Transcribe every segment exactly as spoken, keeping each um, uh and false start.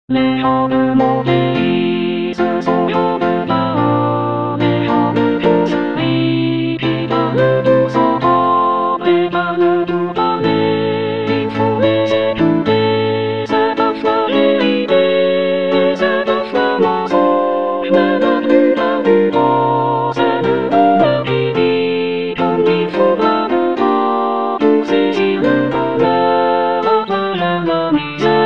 レハブモディスソヨブバレハブヨスリピバルドサバレバルドバレインフォレセクレセバファレイベセバファマソユメナクラブバセルノラビビトニフバルバブセシルバレラバレラミセ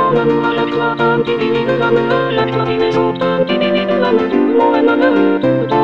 Thank you.